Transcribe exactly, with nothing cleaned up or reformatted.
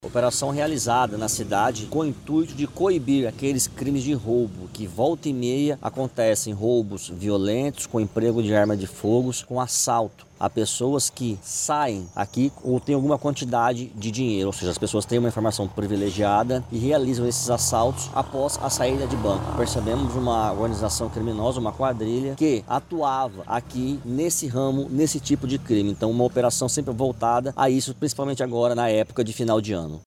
Operação realizada na cidade com o intuito de coibir aqueles crimes de roubo que volta e meia acontecem, roubos violentos com emprego de arma de fogo, com assalto a pessoas que saem aqui ou têm alguma quantidade de dinheiro, ou seja, as pessoas têm uma informação privilegiada e realizam esses assaltos após a saída de banco. Percebemos uma organização criminosa, uma quadrilha que atuava aqui nesse ramo, nesse tipo de crime. Então, uma operação sempre voltada a isso, principalmente agora na época de final de ano.